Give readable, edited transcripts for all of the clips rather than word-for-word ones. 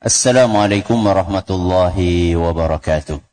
Assalamualaikum warahmatullahi wabarakatuh.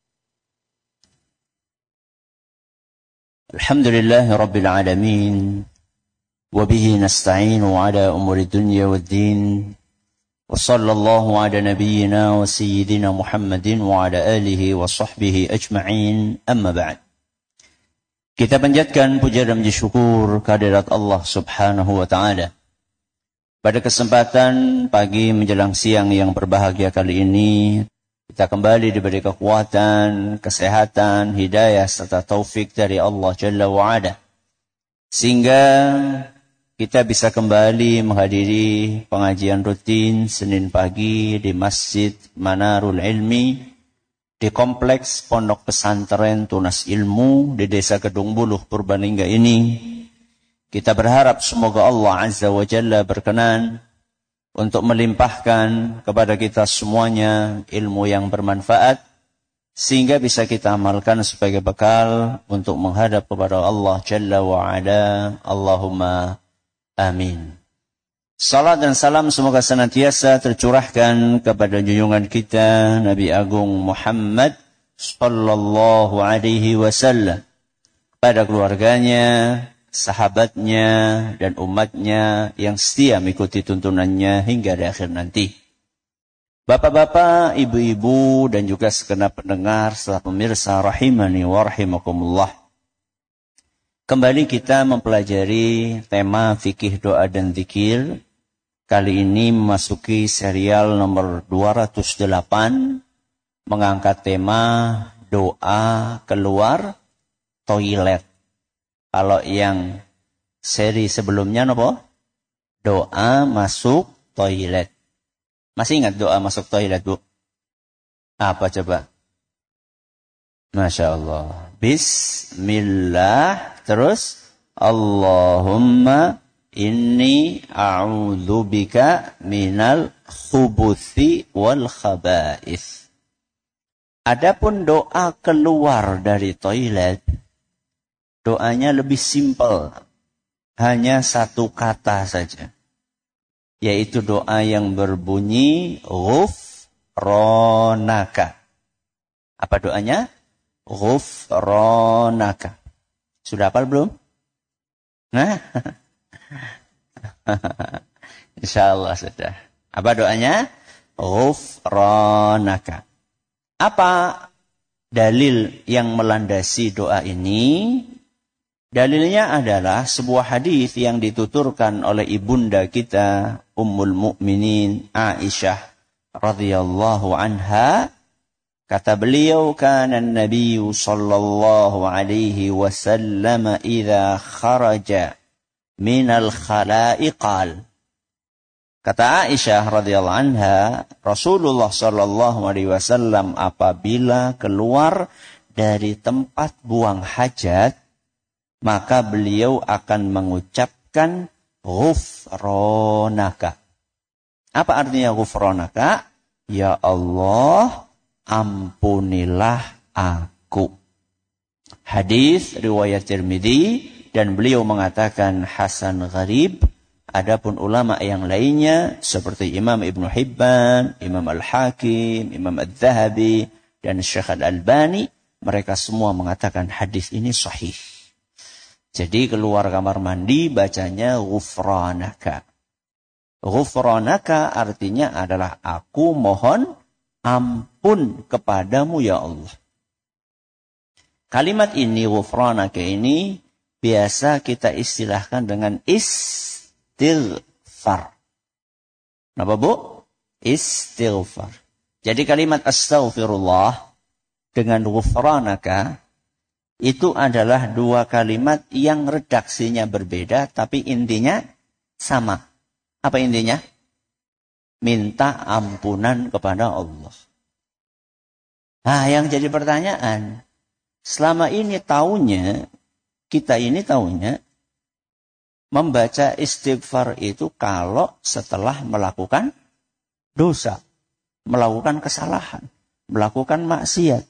Alhamdulillahi rabbil alamin. Wabihi nasta'inu ala umuri dunya wad din. Wa sallallahu ala nabiyyina wa sayyidina Muhammadin wa ala alihi wa sahbihi ajma'in. Amma ba'd. Kita panjatkan puja dan puji syukur kehadirat Allah subhanahu wa ta'ala. Pada kesempatan pagi menjelang siang yang berbahagia kali ini, kita kembali diberi kekuatan, kesehatan, hidayah serta taufik dari Allah Jalla wa'ala. Sehingga kita bisa kembali menghadiri pengajian rutin Senin pagi di Masjid Manarul Ilmi, di Kompleks Pondok Pesantren Tunas Ilmu di Desa Kedung Buluh, Purbalingga ini. Kita berharap semoga Allah Azza wa Jalla berkenan untuk melimpahkan kepada kita semuanya ilmu yang bermanfaat, sehingga bisa kita amalkan sebagai bekal untuk menghadap kepada Allah Jalla wa Ala. Allahumma amin. Salat dan salam semoga senantiasa tercurahkan kepada junjungan kita Nabi Agung Muhammad sallallahu alaihi wasallam, pada keluarganya, sahabatnya dan umatnya yang setia mengikuti tuntunannya hingga di akhir nanti. Bapak-bapak, ibu-ibu dan juga segenap pendengar serta pemirsa rahimani wa rahimakumullah. Kembali kita mempelajari tema fikih doa dan zikir. Kali ini memasuki serial nomor 208, mengangkat tema doa keluar toilet. Kalau yang seri sebelumnya apa? Doa masuk toilet. Masih ingat doa masuk toilet, Bu? Apa coba? Masya Allah. Bismillah. Terus Allahumma inni a'udzubika minal khubuthi wal khaba'ith. Adapun doa keluar dari toilet, doanya lebih simpel, hanya satu kata saja, yaitu doa yang berbunyi ghufranaka. Apa doanya? Ghufranaka. Sudah hafal belum? Nah, insyaallah sudah. Apa doanya? Ghufranaka. Apa dalil yang melandasi doa ini? Dalilnya adalah sebuah hadis yang dituturkan oleh ibunda kita Ummul Mukminin Aisyah radhiyallahu anha. Kata beliau, kana an-nabiy sallallahu alaihi wasallam idza kharaja minal khala'i qala. Kata Aisyah radhiyallahu anha, Rasulullah sallallahu alaihi wasallam apabila keluar dari tempat buang hajat, maka beliau akan mengucapkan ghufranaka. Apa artinya ghufranaka? Ya Allah, ampunilah aku. Hadis riwayat Tirmidzi, dan beliau mengatakan hasan gharib. Adapun ulama yang lainnya seperti Imam Ibnu Hibban, Imam Al-Hakim, Imam Al-Zahabi, dan Syekh Al-Albani, mereka semua mengatakan hadis ini sahih. Jadi keluar kamar mandi bacanya ghufranaka. Ghufranaka artinya adalah aku mohon ampun kepadamu ya Allah. Kalimat ini ghufranaka ini biasa kita istilahkan dengan istighfar. Kenapa, Bu? Istighfar. Jadi kalimat astaghfirullah dengan ghufranaka itu adalah dua kalimat yang redaksinya berbeda, tapi intinya sama. Apa intinya? Minta ampunan kepada Allah. Nah, yang jadi pertanyaan, selama ini kita ini taunya, membaca istighfar itu kalau setelah melakukan dosa, melakukan kesalahan, melakukan maksiat.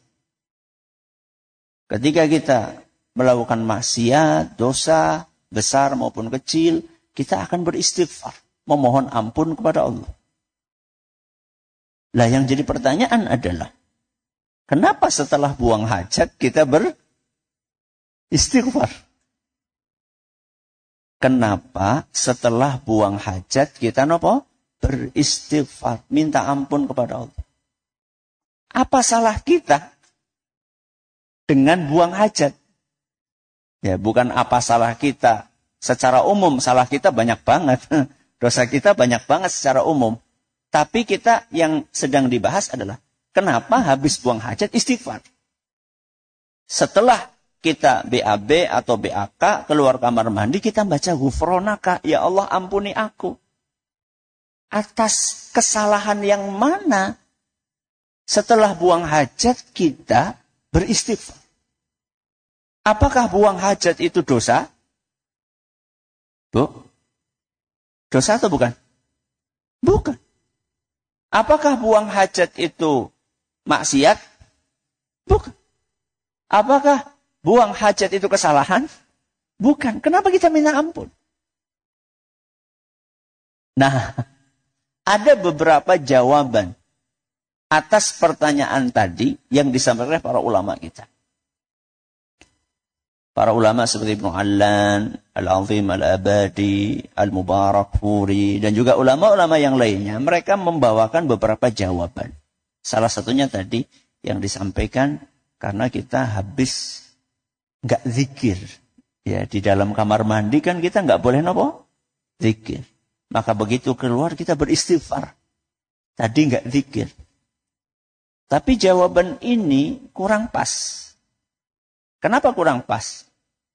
Ketika kita melakukan maksiat, dosa, besar maupun kecil, kita akan beristighfar, memohon ampun kepada Allah. Lah yang jadi pertanyaan adalah, kenapa setelah buang hajat kita beristighfar? Kenapa setelah buang hajat kita beristighfar, minta ampun kepada Allah? Apa salah kita dengan buang hajat? Ya, bukan apa salah kita secara umum, salah kita banyak banget. Dosa kita banyak banget secara umum. Tapi kita yang sedang dibahas adalah, kenapa habis buang hajat istighfar? Setelah kita BAB atau BAK, keluar kamar mandi, kita baca ghufronaka, ya Allah ampuni aku. Atas kesalahan yang mana setelah buang hajat kita beristighfar? Apakah buang hajat itu dosa? Bu? Dosa atau bukan? Bukan. Apakah buang hajat itu maksiat? Bukan. Apakah buang hajat itu kesalahan? Bukan. Kenapa kita minta ampun? Nah, ada beberapa jawaban atas pertanyaan tadi yang disampaikan oleh para ulama kita. Para ulama seperti Ibnu Allan, Al-Azim Al-Abadi, Al-Mubarakfuri, dan juga ulama-ulama yang lainnya, mereka membawakan beberapa jawaban. Salah satunya tadi yang disampaikan, karena kita habis nggak zikir. Ya, di dalam kamar mandi kan kita nggak boleh zikir. Maka begitu keluar kita beristighfar. Tadi nggak zikir. Tapi jawaban ini kurang pas. Kenapa kurang pas?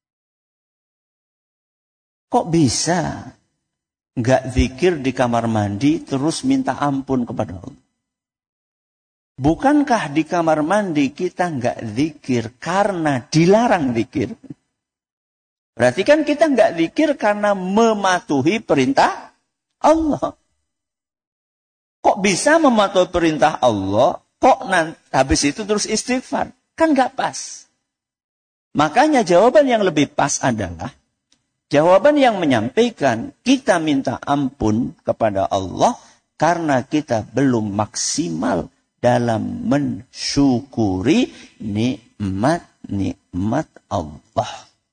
Kok bisa nggak zikir di kamar mandi terus minta ampun kepada Allah? Bukankah di kamar mandi kita nggak zikir karena dilarang zikir? Berarti kan kita nggak zikir karena mematuhi perintah Allah. Kok bisa mematuhi perintah Allah? Kok habis itu terus istighfar? Kan nggak pas. Makanya jawaban yang lebih pas adalah jawaban yang menyampaikan kita minta ampun kepada Allah karena kita belum maksimal dalam mensyukuri nikmat-nikmat Allah.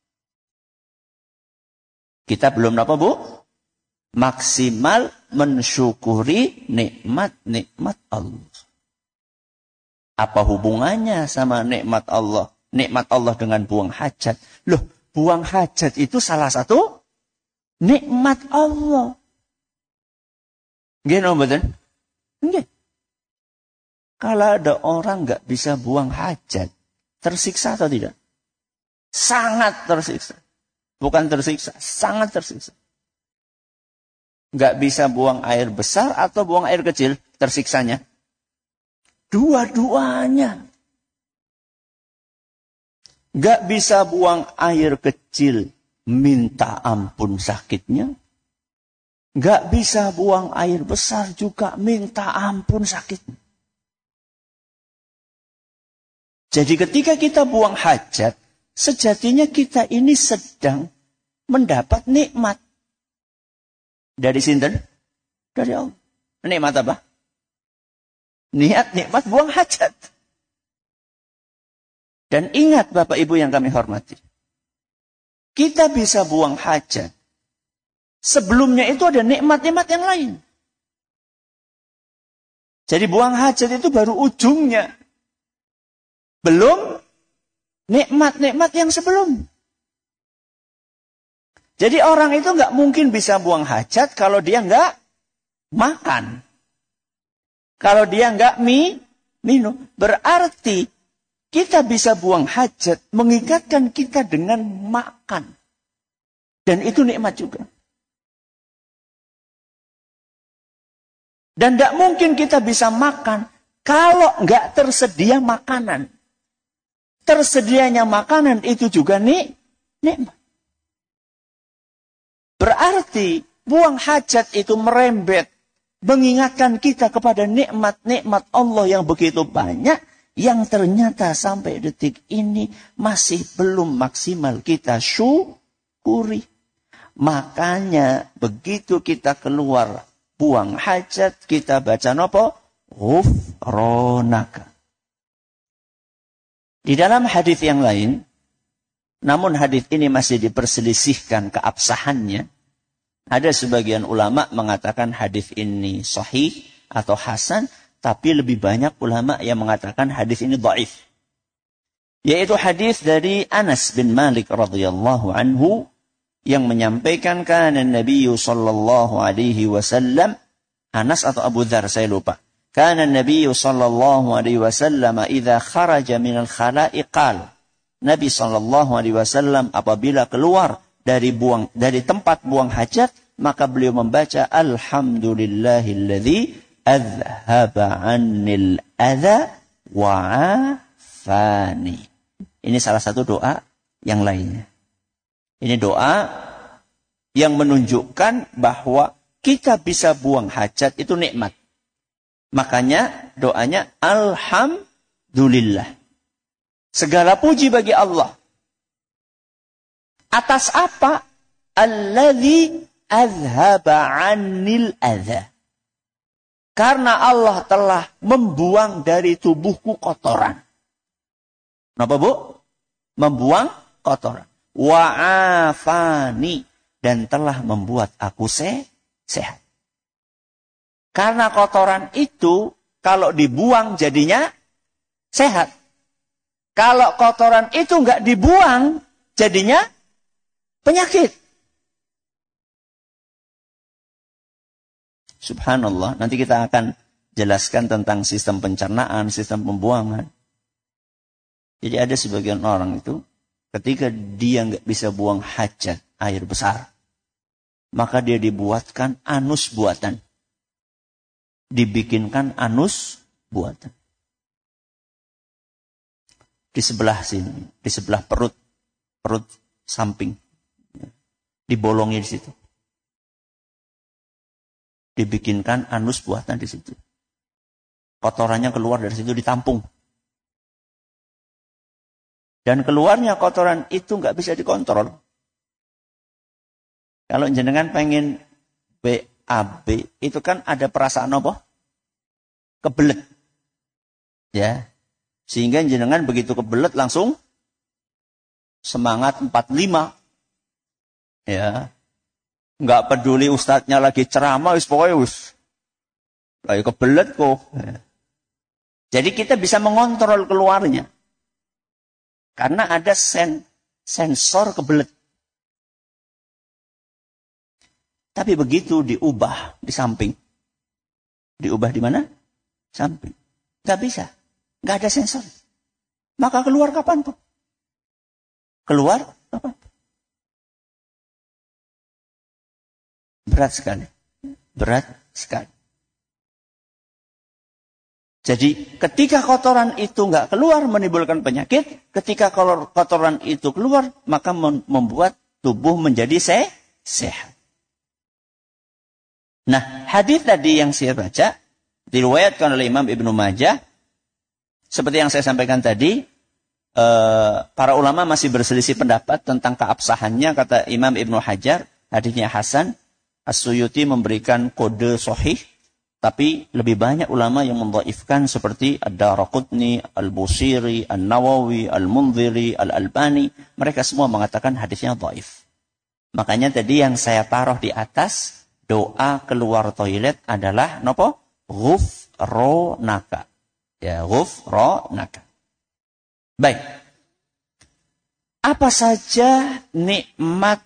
Kita belum Bu? Maksimal mensyukuri nikmat-nikmat Allah. Apa hubungannya sama nikmat Allah? Nikmat Allah dengan buang hajat. Loh, buang hajat itu salah satu nikmat Allah. Nggih mboten? Nggih. Kalau ada orang nggak bisa buang hajat, tersiksa atau tidak? Sangat tersiksa. Bukan tersiksa, sangat tersiksa. Nggak bisa buang air besar atau buang air kecil, tersiksanya? Dua-duanya. Nggak bisa buang air kecil, minta ampun sakitnya. Nggak bisa buang air besar juga, minta ampun sakitnya. Jadi ketika kita buang hajat, sejatinya kita ini sedang mendapat nikmat. Dari sinten? Dari Allah. Nikmat apa? Nikmat buang hajat. Dan ingat Bapak Ibu yang kami hormati. Kita bisa buang hajat. Sebelumnya itu ada nikmat-nikmat yang lain. Jadi buang hajat itu baru ujungnya. Belum nikmat-nikmat yang sebelum. Jadi orang itu nggak mungkin bisa buang hajat kalau dia nggak makan. Kalau dia nggak minum. Berarti kita bisa buang hajat mengikatkan kita dengan makan. Dan itu nikmat juga. Dan tidak mungkin kita bisa makan kalau nggak tersedia makanan. Tersedianya makanan itu juga nikmat. Berarti buang hajat itu merembet. Mengingatkan kita kepada nikmat-nikmat Allah yang begitu banyak. Yang ternyata sampai detik ini masih belum maksimal kita syukuri. Makanya begitu kita keluar buang hajat, kita baca nopo? ghufranaka. Di dalam hadis yang lain, namun hadis ini masih diperselisihkan keabsahannya. Ada sebagian ulama mengatakan hadis ini sahih atau hasan, tapi lebih banyak ulama yang mengatakan hadis ini dhaif. Yaitu hadis dari Anas bin Malik radhiyallahu anhu yang menyampaikan kana Nabi sallallahu alaihi wasallam, Anas atau Abu Dzar saya lupa. Kana Nabi sallallahu alaihi wasallam idza kharaja minal khala'i qala. Nabi sallallahu alaihi wasallam apabila keluar dari tempat buang hajat, maka beliau membaca alhamdulillahilladzi azhaba 'annil adza wa 'afani. Ini salah satu doa yang lainnya. Ini doa yang menunjukkan bahwa kita bisa buang hajat itu nikmat. Makanya doanya alhamdulillah. Segala puji bagi Allah. Atas apa? Alladzi azhaba 'annil adza. Karena Allah telah membuang dari tubuhku kotoran. Kenapa, Bu? Membuang kotoran. Wa'afani. Dan telah membuat aku sehat. Karena kotoran itu, kalau dibuang jadinya sehat. Kalau kotoran itu nggak dibuang, jadinya penyakit. Subhanallah, nanti kita akan jelaskan tentang sistem pencernaan, sistem pembuangan. Jadi ada sebagian orang itu, ketika dia nggak bisa buang hajat air besar, maka dia dibuatkan anus buatan. Dibikinkan anus buatan. Di sebelah sini, di sebelah perut samping. Dibolongi di situ. Dibikinkan anus buatan di situ. Kotorannya keluar dari situ ditampung. Dan keluarnya kotoran itu nggak bisa dikontrol. Kalau jenengan pengen BAB, itu kan ada perasaan apa? Kebelet. Ya. Sehingga jenengan begitu kebelet langsung semangat 45. Ya. Nggak peduli ustadznya lagi ceramah, pokoknya lagi kebelet kok. Ya. Jadi kita bisa mengontrol keluarnya. Karena ada sensor kebelet. Tapi begitu diubah di samping. Diubah di mana? Samping. Nggak bisa. Nggak ada sensor. Maka keluar kapan tuh? Keluar kapan? Berat sekali. Berat sekali. Jadi ketika kotoran itu nggak keluar menimbulkan penyakit. Ketika kotoran itu keluar maka membuat tubuh menjadi sehat. Nah, hadis tadi yang saya baca diriwayatkan oleh Imam Ibnu Majah. Seperti yang saya sampaikan tadi, para ulama masih berselisih pendapat tentang keabsahannya. Kata Imam Ibnu Hajar, hadisnya hasan. As-Suyuti memberikan kode sahih. Tapi lebih banyak ulama yang mendhaifkan seperti Ad-Daraqutni, Al-Busiri, An-Nawawi, Al-Mundhiri, Al-Albani. Mereka semua mengatakan hadisnya dhaif. Makanya tadi yang saya taruh di atas, doa keluar toilet adalah nopo? Ghufranaka. Ya, ghufranaka. Baik. Apa saja nikmat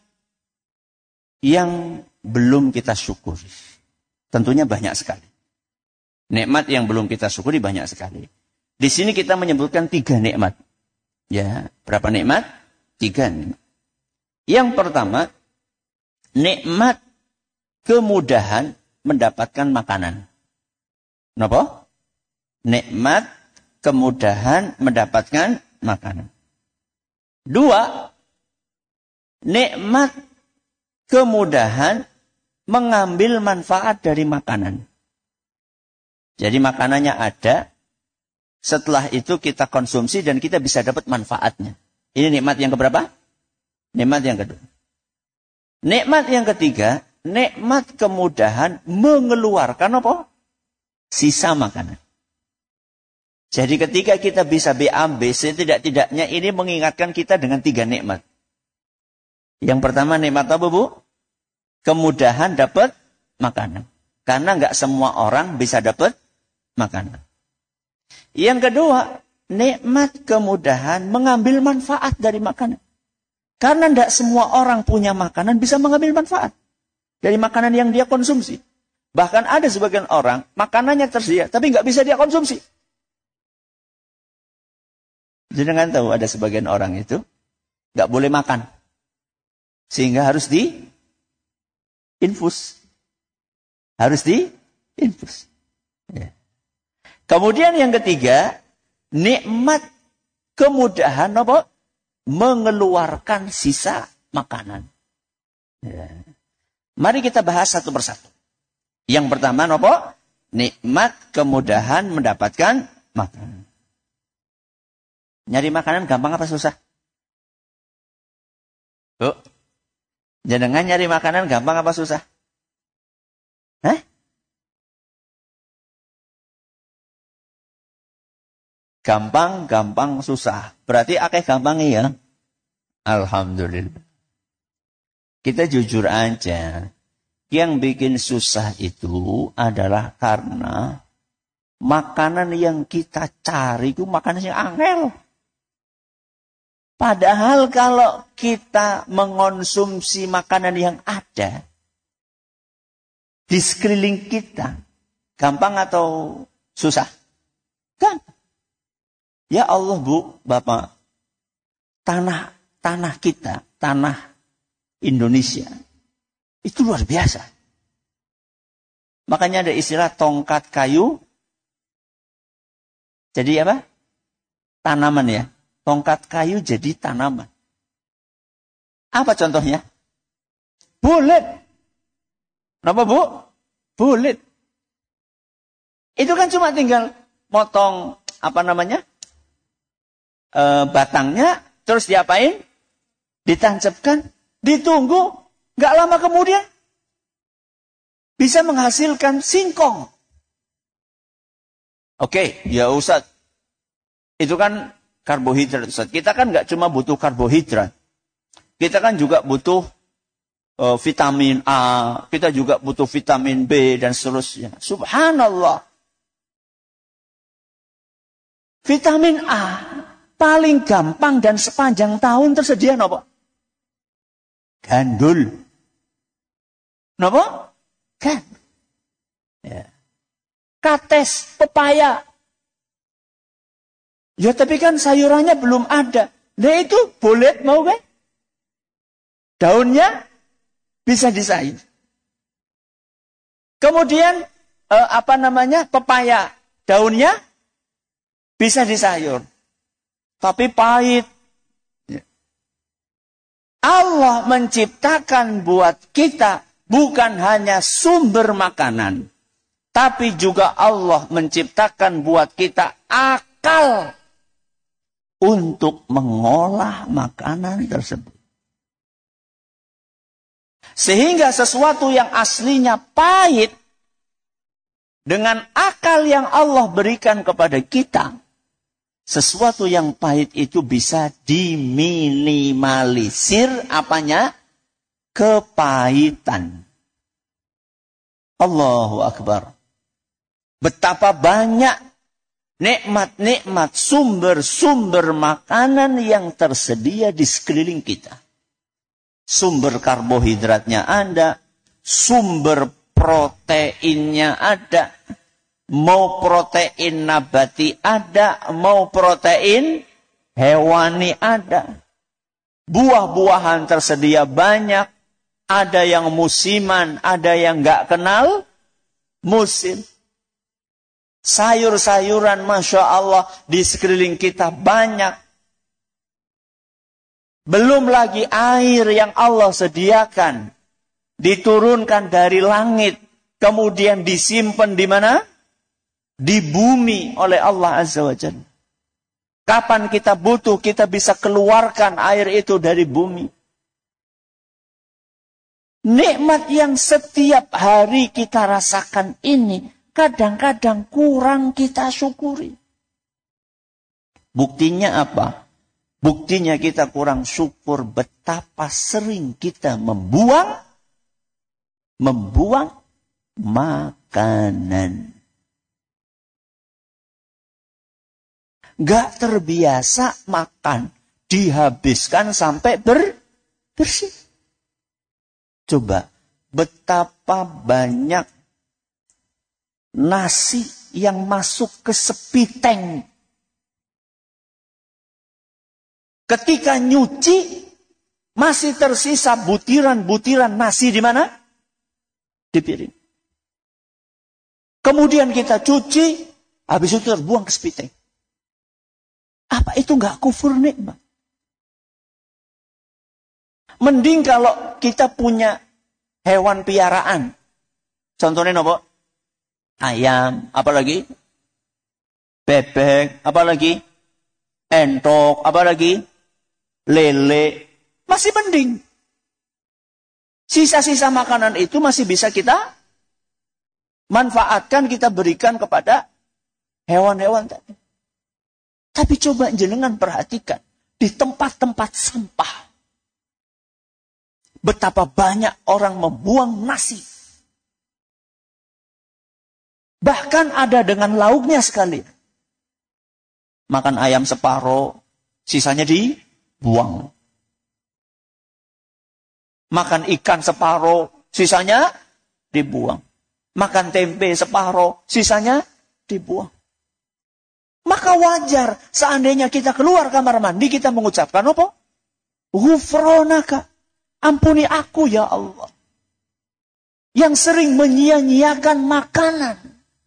yang belum kita syukuri? Tentunya banyak sekali. Nikmat yang belum kita syukuri banyak sekali. Di sini kita menyebutkan 3 nikmat. Ya, berapa nikmat? 3 nikmat. Yang pertama, nikmat kemudahan mendapatkan makanan. Kenapa? Nikmat kemudahan mendapatkan makanan. 2, nikmat kemudahan mengambil manfaat dari makanan. Jadi makanannya ada, setelah itu kita konsumsi dan kita bisa dapat manfaatnya. Ini nikmat yang keberapa? Nikmat yang kedua. Nikmat yang ketiga, nikmat kemudahan mengeluarkan apa? sisa makanan. Jadi ketika kita bisa B, A, B, C, tidak-tidaknya ini mengingatkan kita dengan 3 nikmat. Yang pertama nikmat apa, Bu? Kemudahan dapat makanan. Karena nggak semua orang bisa dapat makanan. Yang kedua, nikmat kemudahan mengambil manfaat dari makanan. Karena nggak semua orang punya makanan bisa mengambil manfaat dari makanan yang dia konsumsi. Bahkan ada sebagian orang, makanannya tersedia, tapi nggak bisa dia konsumsi. Jangan tahu ada sebagian orang itu nggak boleh makan, sehingga harus diinfus, Ya. Kemudian yang ketiga, nikmat kemudahan apa? Mengeluarkan sisa makanan. Ya. Mari kita bahas satu persatu. Yang pertama apa? Nikmat kemudahan mendapatkan makanan. Nyari makanan gampang apa susah? Bu, jenengan nyari makanan gampang apa susah? Hah? Gampang susah. Berarti akeh gampang ya? Alhamdulillah. Kita jujur aja. Yang bikin susah itu adalah karena makanan yang kita cari itu makanan yang angel. Padahal kalau kita mengonsumsi makanan yang ada di sekeliling kita, gampang atau susah? Gampang. Ya Allah, Bu, Bapak, tanah kita, tanah Indonesia, itu luar biasa. Makanya ada istilah tongkat kayu. Jadi apa? Tanaman ya. Tongkat kayu jadi tanaman. Apa contohnya? Bulet. Kenapa, Bu? Bulet. Itu kan cuma tinggal motong, batangnya, terus diapain? Ditancapkan, ditunggu, nggak lama kemudian bisa menghasilkan singkong. Oke, ya Ustaz, itu kan karbohidrat, Ustaz. Kita kan nggak cuma butuh karbohidrat, kita kan juga butuh vitamin A, kita juga butuh vitamin B dan seterusnya. Subhanallah. Vitamin A paling gampang dan sepanjang tahun tersedia napa? Gandul. Napa? Kan. Ya. Kates, pepaya. Ya tapi kan sayurannya belum ada. Nah itu boleh mau kan? Daunnya bisa disayur. Kemudian pepaya, daunnya bisa disayur. Tapi pahit. Allah menciptakan buat kita bukan hanya sumber makanan, tapi juga Allah menciptakan buat kita akal untuk mengolah makanan tersebut. Sehingga sesuatu yang aslinya pahit, dengan akal yang Allah berikan kepada kita, sesuatu yang pahit itu bisa diminimalisir apanya? Kepahitan. Allahu Akbar. Betapa banyak nikmat-nikmat, sumber-sumber makanan yang tersedia di sekeliling kita. Sumber karbohidratnya ada, sumber proteinnya ada, mau protein nabati ada, mau protein hewani ada. Buah-buahan tersedia banyak, ada yang musiman, ada yang nggak kenal musim. Sayur-sayuran, Masya Allah, di sekeliling kita banyak. Belum lagi air yang Allah sediakan, diturunkan dari langit, kemudian disimpan di mana? Di bumi oleh Allah Azza wa Jalla. Kapan kita butuh, kita bisa keluarkan air itu dari bumi. Nikmat yang setiap hari kita rasakan ini kadang-kadang kurang kita syukuri. Buktinya apa? Buktinya kita kurang syukur betapa sering kita membuang makanan. Gak terbiasa makan, dihabiskan sampai bersih. Coba, betapa banyak nasi yang masuk ke sepiteng. Ketika nyuci, masih tersisa butiran-butiran nasi di mana? Di piring. Kemudian kita cuci, habis itu terbuang ke sepiteng. Apa itu enggak kufur nikmat? Mending kalau kita punya hewan piaraan. Contohnya apa? Ayam, apalagi? Bebek, apalagi? Entok, apalagi? Lele. Masih mending. Sisa-sisa makanan itu masih bisa kita manfaatkan, kita berikan kepada hewan-hewan tadi. Tapi coba jenengan perhatikan, di tempat-tempat sampah, betapa banyak orang membuang nasi. Bahkan ada dengan lauknya sekali. Makan ayam separuh, sisanya dibuang. Makan ikan separuh, sisanya dibuang. Makan tempe separuh, sisanya dibuang. Maka wajar seandainya kita keluar kamar mandi, kita mengucapkan apa? Ghufranaka. Ampuni aku ya Allah. Yang sering menyia-nyiakan makanan.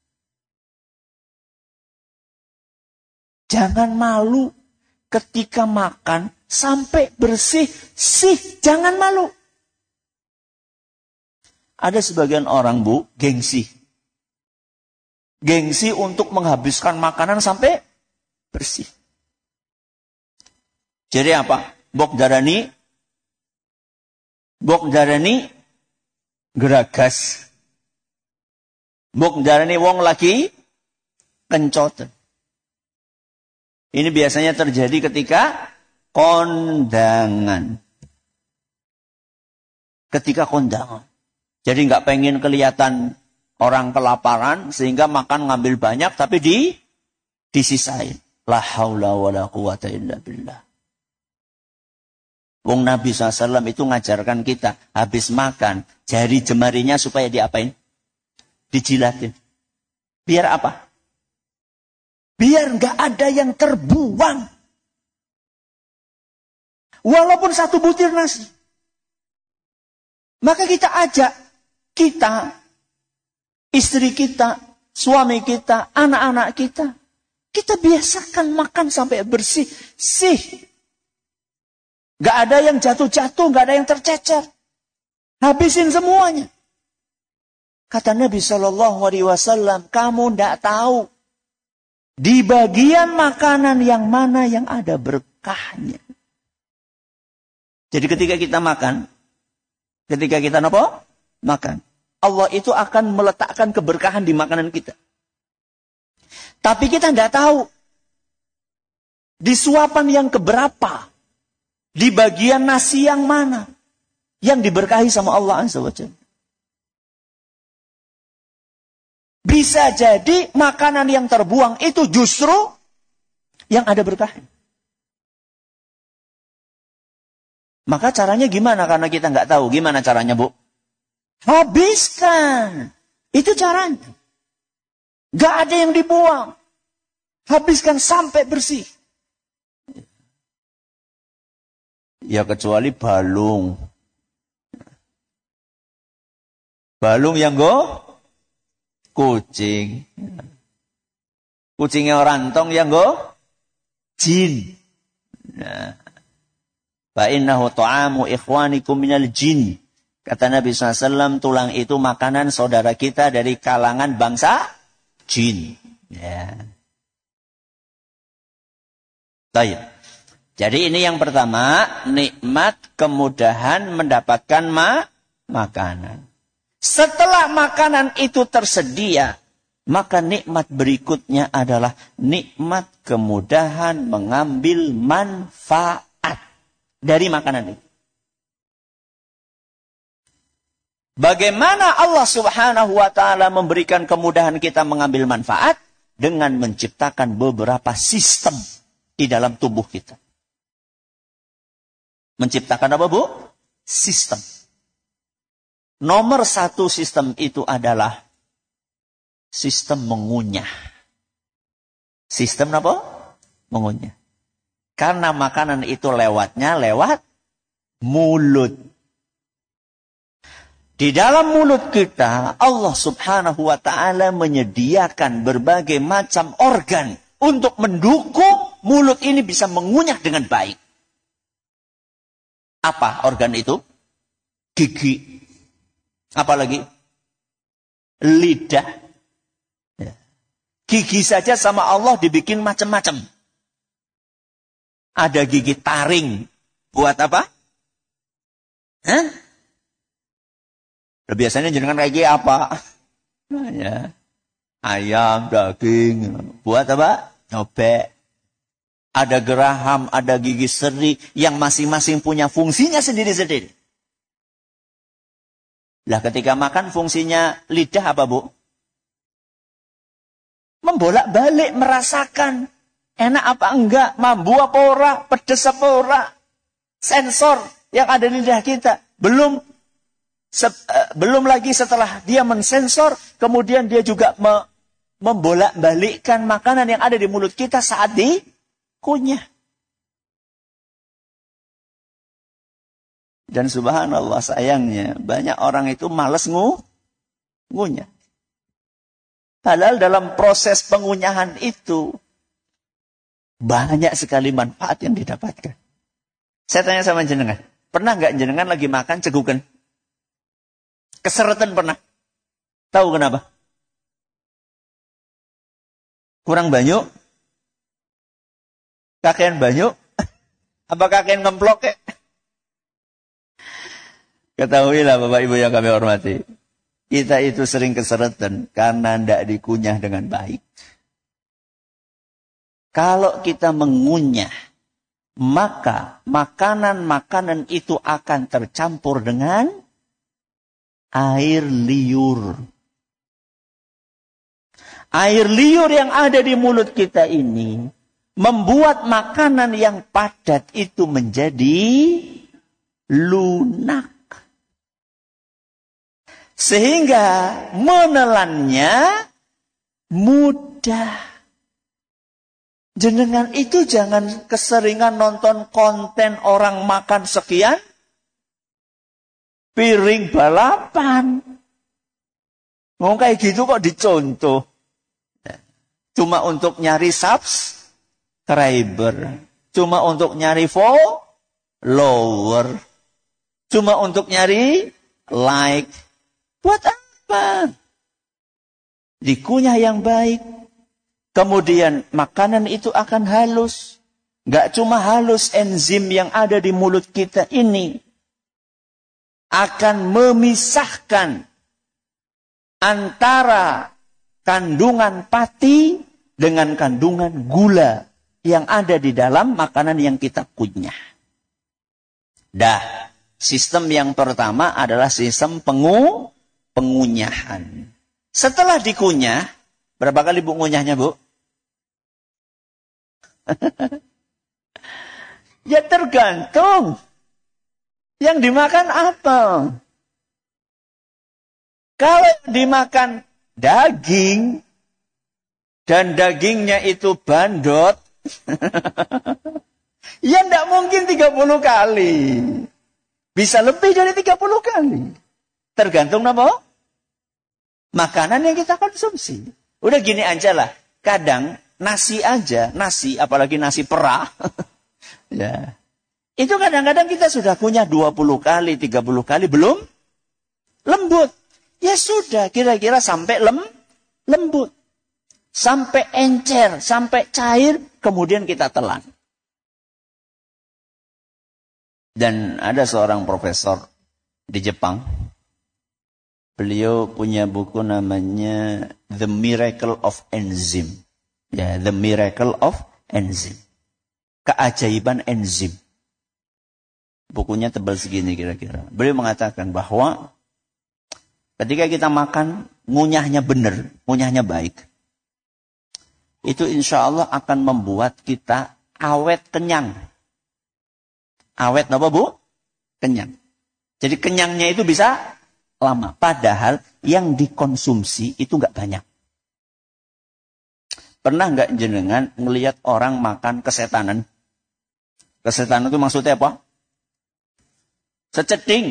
Jangan malu ketika makan sampai bersih. Jangan malu. Ada sebagian orang, Bu, gengsi. Gengsi untuk menghabiskan makanan sampai bersih. Jadi apa? Bok darani geragas. Bok darani wong lagi kencoten. Ini biasanya terjadi ketika kondangan. Jadi nggak pengen kelihatan orang kelaparan sehingga makan ngambil banyak tapi disisain. La haula wala quwata illa billah. Wong Nabi SAW itu ngajarkan kita habis makan jari jemarinya supaya diapain? Dijilatin. Biar apa? Biar nggak ada yang terbuang. Walaupun satu butir nasi. Maka kita ajak istri kita, suami kita, anak-anak kita. Kita biasakan makan sampai bersih. Gak ada yang jatuh-jatuh, gak ada yang tercecer. Habisin semuanya. Kata Nabi SAW, kamu ndak tahu di bagian makanan yang mana yang ada berkahnya. Jadi ketika kita makan, makan, Allah itu akan meletakkan keberkahan di makanan kita. Tapi kita tidak tahu di suapan yang keberapa, di bagian nasi yang mana yang diberkahi sama Allah Azza wa Jalla. Bisa jadi makanan yang terbuang itu justru yang ada berkahnya. Maka caranya gimana? Karena kita nggak tahu. Gimana caranya, Bu? Habiskan. Itu caranya. Nggak ada yang dibuang. Habiskan sampai bersih. Ya kecuali balung. Balung yang kucing. Kucingnya orang tong yang jin. Nah. Fa innahu ta'amu ikhwanikum minal jin. Kata Nabi SAW, tulang itu makanan saudara kita dari kalangan bangsa jin. Ya. Baik. Jadi ini yang pertama, nikmat kemudahan mendapatkan makanan. Setelah makanan itu tersedia, Maka nikmat berikutnya adalah nikmat kemudahan mengambil manfaat dari makanan itu. Bagaimana Allah Subhanahu wa ta'ala memberikan kemudahan kita mengambil manfaat? Dengan menciptakan beberapa sistem di dalam tubuh kita. Menciptakan apa, Bu? Sistem. Nomor satu sistem itu adalah sistem mengunyah. Sistem apa? Mengunyah. Karena makanan itu lewatnya lewat mulut. Di dalam mulut kita, Allah Subhanahu wa ta'ala menyediakan berbagai macam organ untuk mendukung mulut ini bisa mengunyah dengan baik. Apa organ itu? Gigi. Apalagi? Lidah. Gigi saja sama Allah dibikin macam-macam. Ada gigi taring. Buat apa? Hah? Biasanya jenengan kayak gini apa? Ya. Ayam, daging. Buat apa? Nyobek. Ada geraham, ada gigi seri. Yang masing-masing punya fungsinya sendiri-sendiri. Lah ketika makan fungsinya lidah apa, Bu? Membolak-balik, merasakan. Enak apa enggak? Mambu apa ora? Pedes apa ora? Sensor yang ada di lidah kita. Belum lagi setelah dia mensensor, kemudian dia juga membolak-balikkan makanan yang ada di mulut kita saat dikunyah. Dan subhanallah sayangnya, banyak orang itu malas ngunyah. Padahal dalam proses pengunyahan itu, banyak sekali manfaat yang didapatkan. Saya tanya sama jenengan, pernah nggak jenengan lagi makan cegukan? Keseretan pernah? Tahu kenapa? Kurang banyak? Kakean banyak? Apa kakean ngemplok ya? Ketahuilah Bapak Ibu yang kami hormati. Kita itu sering keseretan karena tidak dikunyah dengan baik. Kalau kita mengunyah, maka makanan-makanan itu akan tercampur dengan air liur. Air liur yang ada di mulut kita ini membuat makanan yang padat itu menjadi lunak. Sehingga menelannya mudah. Jenengan itu jangan keseringan nonton konten orang makan sekian piring balapan. Ngomong kayak gitu kok dicontoh. Cuma untuk nyari subscriber. Cuma untuk nyari follower. Cuma untuk nyari like. Buat apa? Dikunyah yang baik. Kemudian makanan itu akan halus. Gak cuma halus, enzim yang ada di mulut kita ini akan memisahkan antara kandungan pati dengan kandungan gula yang ada di dalam makanan yang kita kunyah. Sistem yang pertama adalah sistem pengunyahan. Setelah dikunyah, berapa kali Bu ngunyahnya, Bu? Ya tergantung. Yang dimakan apa? Kalau dimakan daging, dan dagingnya itu bandot, ya tidak mungkin 30 kali. Bisa lebih dari 30 kali. Tergantung apa? Makanan yang kita konsumsi. Udah gini aja lah. Kadang nasi aja, apalagi nasi perah. Ya. Itu kadang-kadang kita sudah punya 20 kali, 30 kali, belum lembut. Ya sudah, kira-kira sampai lembut. Sampai encer, sampai cair, kemudian kita telan. Dan ada seorang profesor di Jepang. Beliau punya buku namanya The Miracle of Enzim. Ya, The Miracle of Enzim. Keajaiban enzim. Bukunya tebal segini kira-kira. Beliau mengatakan bahwa ketika kita makan, ngunyahnya benar, ngunyahnya baik. Itu insya Allah akan membuat kita awet kenyang. Awet apa Bu? Kenyang. Jadi kenyangnya itu bisa lama. Padahal yang dikonsumsi itu nggak banyak. Pernah nggak jenengan ngelihat orang makan kesetanan? Kesetanan itu maksudnya apa? Seceting.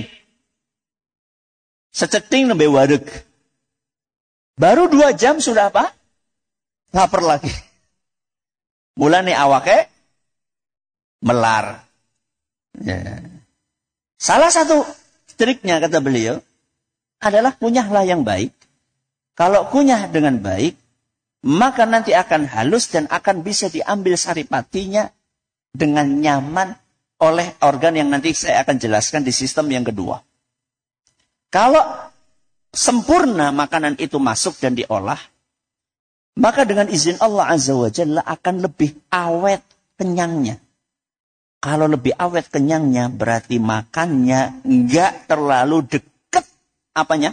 Seceting nembe wareg. Baru 2 jam sudah apa? Lapar lagi. Mulane awake melar. Ya. Salah satu triknya kata beliau adalah kunyahlah yang baik. Kalau kunyah dengan baik, maka nanti akan halus dan akan bisa diambil saripatinya dengan nyaman oleh organ yang nanti saya akan jelaskan di sistem yang kedua. Kalau sempurna makanan itu masuk dan diolah, maka dengan izin Allah Azza wa Jalla akan lebih awet kenyangnya. Kalau lebih awet kenyangnya berarti makannya enggak terlalu dekat apanya?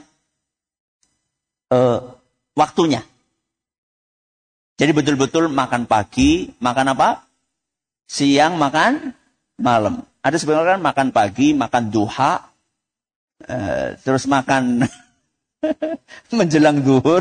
Waktunya. Jadi betul-betul makan pagi, makan apa? Siang, makan malam. Ada sebenarnya makan pagi, makan duha, terus makan menjelang zuhur.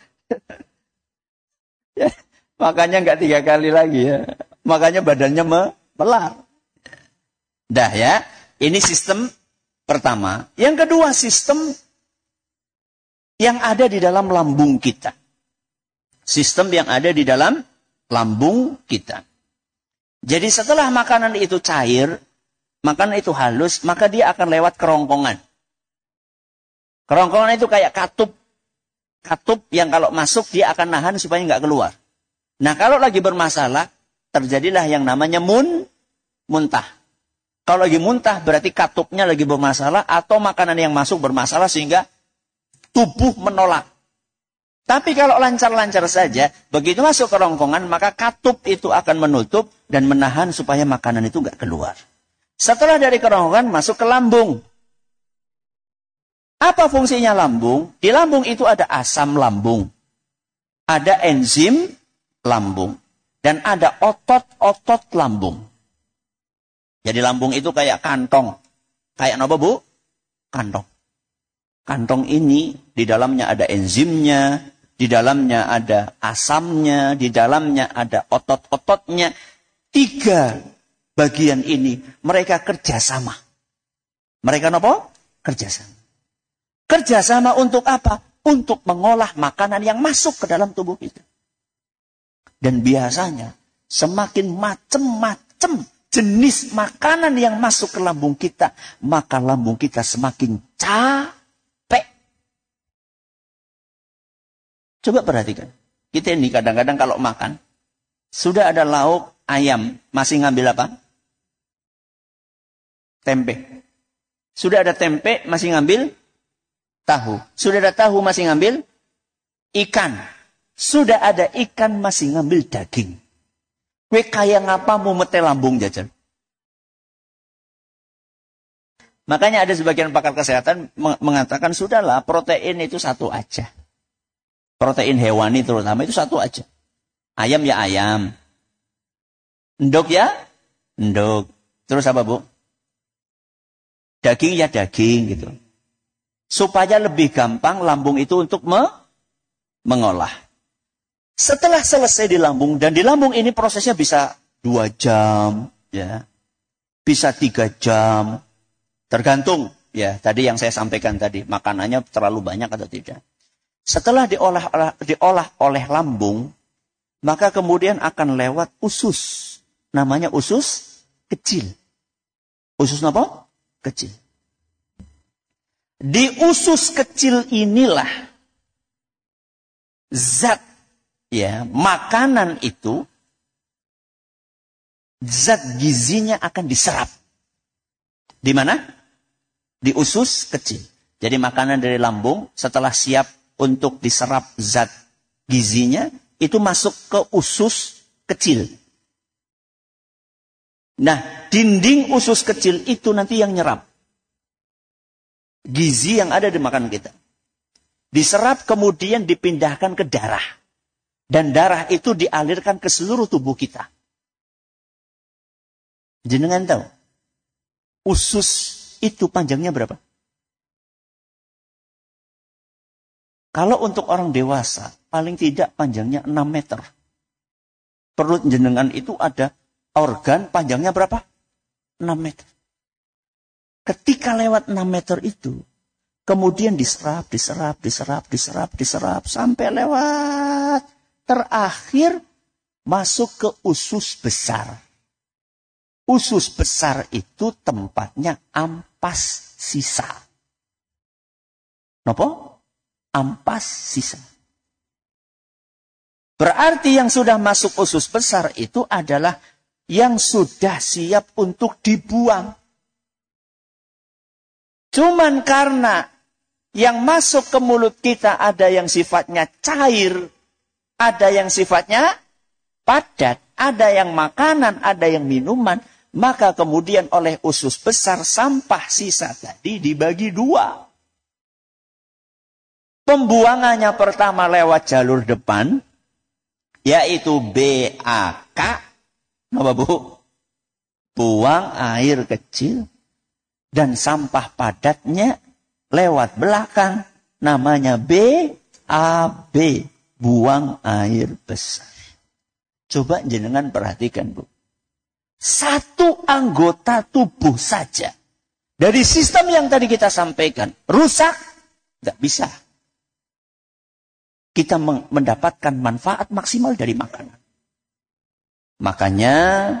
Ya, makanya enggak 3 kali lagi ya. Makanya badannya melar. Dah ya, ini sistem pertama. Yang kedua, sistem yang ada di dalam lambung kita. Sistem yang ada di dalam lambung kita. Jadi setelah makanan itu cair, makanan itu halus, maka dia akan lewat kerongkongan. Kerongkongan itu kayak katup. Katup yang kalau masuk dia akan nahan supaya nggak keluar. Nah kalau lagi bermasalah, terjadilah yang namanya muntah. Kalau lagi muntah berarti katupnya lagi bermasalah atau makanan yang masuk bermasalah sehingga tubuh menolak. Tapi kalau lancar-lancar saja, begitu masuk kerongkongan maka katup itu akan menutup dan menahan supaya makanan itu nggak keluar. Setelah dari kerongkongan masuk ke lambung. Apa fungsinya lambung? Di lambung itu ada asam lambung. Ada enzim lambung. Dan ada otot-otot lambung. Jadi lambung itu kayak kantong. Kayak apa Bu? Kantong. Kantong ini di dalamnya ada enzimnya, di dalamnya ada asamnya, di dalamnya ada otot-ototnya. 3 bagian ini mereka kerjasama. Mereka apa? Kerjasama. Kerjasama untuk apa? Untuk mengolah makanan yang masuk ke dalam tubuh kita. Dan biasanya semakin macam-macam jenis makanan yang masuk ke lambung kita, maka lambung kita semakin capek. Coba perhatikan. Kita ini kadang-kadang kalau makan, sudah ada lauk ayam, masih ngambil apa? Tempe. Sudah ada tempe, masih ngambil tahu. Sudah ada tahu, masih ngambil ikan. Sudah ada ikan, masih ngambil daging. Kue kaya ngapa mau mete lambung jajan? Makanya ada sebagian pakar kesehatan mengatakan, sudahlah protein itu satu aja. Protein hewani terutama itu satu aja. Ayam ya ayam. Endog ya endog. Terus apa Bu? Daging ya daging gitu. Supaya lebih gampang lambung itu untuk mengolah. Setelah selesai di lambung, dan di lambung ini prosesnya bisa 2 jam, ya, bisa 3 jam, tergantung, ya, tadi yang saya sampaikan tadi, makanannya terlalu banyak atau tidak. Setelah diolah oleh lambung, maka kemudian akan lewat usus, namanya usus kecil. Usus apa? Kecil. Di usus kecil inilah zat, ya, makanan itu, zat gizinya akan diserap. Di mana? Di usus kecil. Jadi makanan dari lambung setelah siap untuk diserap zat gizinya, itu masuk ke usus kecil. Nah, dinding usus kecil itu nanti yang nyerap gizi yang ada di makanan kita. Diserap kemudian dipindahkan ke darah. Dan darah itu dialirkan ke seluruh tubuh kita. Jenengan tahu, usus itu panjangnya berapa? Kalau untuk orang dewasa, paling tidak panjangnya 6 meter. Perut jenengan itu ada organ panjangnya berapa? 6 meter. Ketika lewat 6 meter itu, kemudian diserap, sampai lewat. Terakhir, masuk ke usus besar. Usus besar itu tempatnya ampas sisa. Napa? Ampas sisa. Berarti yang sudah masuk usus besar itu adalah yang sudah siap untuk dibuang. Cuman karena yang masuk ke mulut kita ada yang sifatnya cair, ada yang sifatnya padat, ada yang makanan, ada yang minuman, maka kemudian oleh usus besar sampah sisa tadi dibagi 2. Pembuangannya pertama lewat jalur depan, yaitu BAK, apa Bu? Buang air kecil. Dan sampah padatnya lewat belakang, namanya BAB, buang air besar. Coba jenengan perhatikan, Bu. Satu anggota tubuh saja dari sistem yang tadi kita sampaikan rusak, nggak bisa kita mendapatkan manfaat maksimal dari makanan. Makanya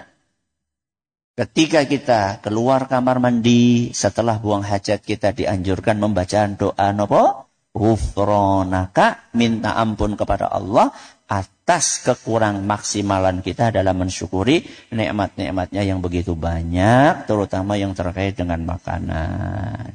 ketika kita keluar kamar mandi setelah buang hajat, kita dianjurkan membaca doa napa? Ghufranaka, minta ampun kepada Allah atas kekurang maksimalan kita dalam mensyukuri nikmat-nikmatnya yang begitu banyak, terutama yang terkait dengan makanan.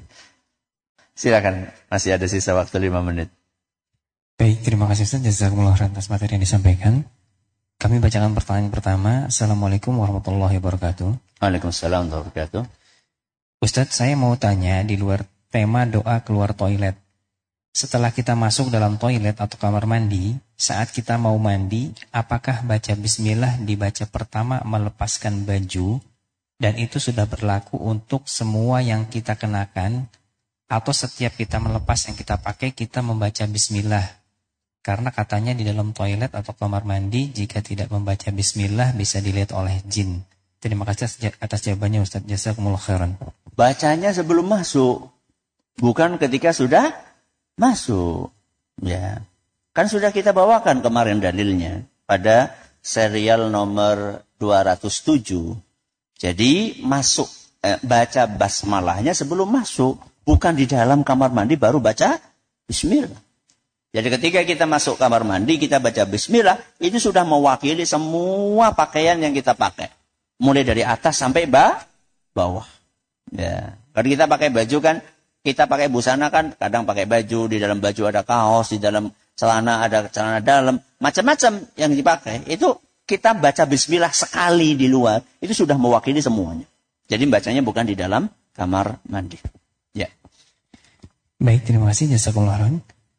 Silakan, masih ada sisa waktu 5 menit. Baik, terima kasih Ustaz, jazakumullah khairan atas materi yang disampaikan. Kami bacakan pertanyaan pertama. Assalamualaikum warahmatullahi wabarakatuh. Waalaikumsalam warahmatullahi wabarakatuh. Ustaz, saya mau tanya di luar tema doa keluar toilet. Setelah kita masuk dalam toilet atau kamar mandi, saat kita mau mandi, apakah baca bismillah dibaca pertama melepaskan baju, dan itu sudah berlaku untuk semua yang kita kenakan, atau setiap kita melepas yang kita pakai, kita membaca bismillah? Karena katanya di dalam toilet atau kamar mandi, jika tidak membaca bismillah bisa dilihat oleh jin. Terima kasih atas jawabannya Ustaz. Jazakumullah khairan. Bacanya sebelum masuk, bukan ketika sudah masuk. Ya. Kan sudah kita bawakan kemarin dalilnya pada serial nomor 207. Jadi masuk baca basmalahnya sebelum masuk, bukan di dalam kamar mandi baru baca bismillah. Jadi ketika kita masuk kamar mandi, kita baca bismillah, itu sudah mewakili semua pakaian yang kita pakai. Mulai dari atas sampai bawah. Ya. Kalau kita pakai baju kan, kita pakai busana kan, kadang pakai baju, di dalam baju ada kaos, di dalam celana ada celana dalam, macam-macam yang dipakai. Itu kita baca bismillah sekali di luar, itu sudah mewakili semuanya. Jadi bacanya bukan di dalam kamar mandi. Ya. Baik, terima kasih, jazakumullah khairan.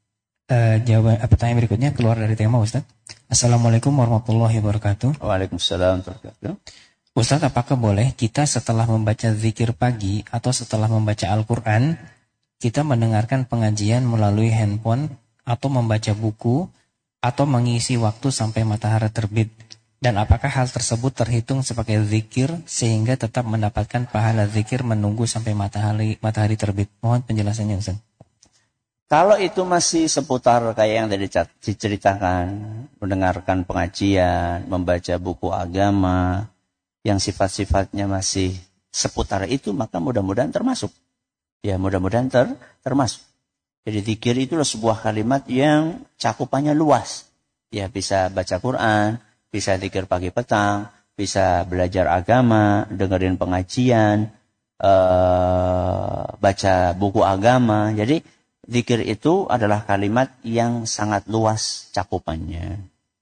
Jawaban pertanyaan berikutnya keluar dari tema Ustaz. Assalamualaikum warahmatullahi wabarakatuh. Waalaikumsalam warahmatullahi wabarakatuh. Ustaz, apakah boleh kita setelah membaca zikir pagi atau setelah membaca Al-Quran, kita mendengarkan pengajian melalui handphone atau membaca buku atau mengisi waktu sampai matahari terbit? Dan apakah hal tersebut terhitung sebagai zikir sehingga tetap mendapatkan pahala zikir menunggu sampai matahari terbit? Mohon penjelasannya Ustaz. Kalau itu masih seputar kayak yang tadi diceritakan, mendengarkan pengajian, membaca buku agama, yang sifat-sifatnya masih seputar itu, maka mudah-mudahan termasuk. Ya, mudah-mudahan termasuk. Jadi zikir itu sebuah kalimat yang cakupannya luas. Ya, bisa baca Quran, bisa zikir pagi petang, bisa belajar agama, dengerin pengajian, baca buku agama. Jadi zikir itu adalah kalimat yang sangat luas cakupannya.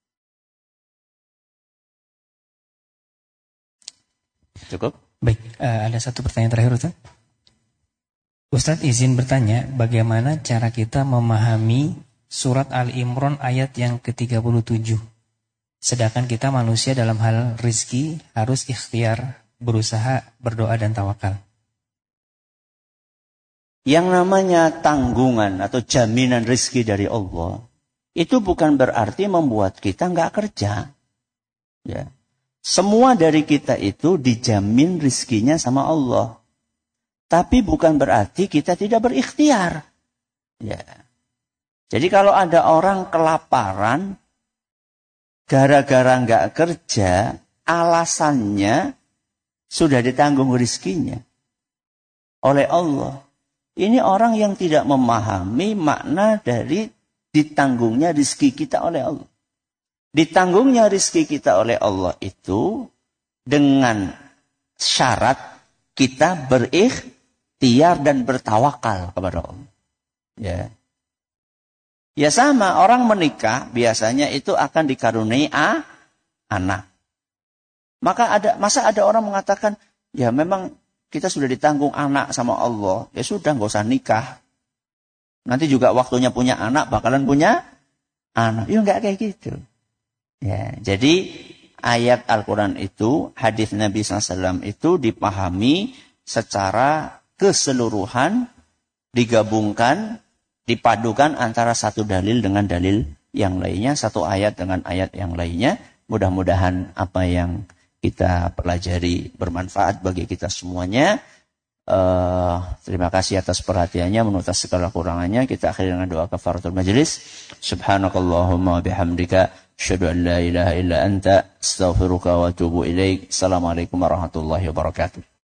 Cukup? Baik, ada satu pertanyaan terakhir Ustaz. Ustaz izin bertanya, bagaimana cara kita memahami surat Ali Imran ayat yang ke-37? Sedangkan kita manusia dalam hal rizki harus ikhtiar, berusaha, berdoa dan tawakal. Yang namanya tanggungan atau jaminan rizki dari Allah, itu bukan berarti membuat kita nggak kerja. Ya. Semua dari kita itu dijamin rizkinya sama Allah. Tapi bukan berarti kita tidak berikhtiar. Ya. Jadi kalau ada orang kelaparan, gara-gara nggak kerja, alasannya sudah ditanggung rizkinya oleh Allah. Ini orang yang tidak memahami makna dari ditanggungnya rizki kita oleh Allah. Ditanggungnya rizki kita oleh Allah itu dengan syarat kita berikhtiar dan bertawakal kepada Allah. Ya. Ya sama, orang menikah biasanya itu akan dikaruniai anak. Masa ada orang mengatakan, ya memang kita sudah ditanggung anak sama Allah, ya sudah nggak usah nikah. Nanti juga waktunya punya anak, bakalan punya anak. Ya nggak kayak gitu. Ya, jadi ayat Al-Quran itu, hadis Nabi SAW itu dipahami secara keseluruhan, digabungkan, dipadukan antara satu dalil dengan dalil yang lainnya, satu ayat dengan ayat yang lainnya. Mudah-mudahan apa yang kita pelajari bermanfaat bagi kita semuanya. Terima kasih atas perhatiannya, menurut segala kurangannya. Kita akhiri dengan doa kafaratul majelis. Subhanakallahumma bihamdika asyhadu an la ilaha illa anta astaghfiruka wa atubu ilaik. Assalamualaikum warahmatullahi wabarakatuh.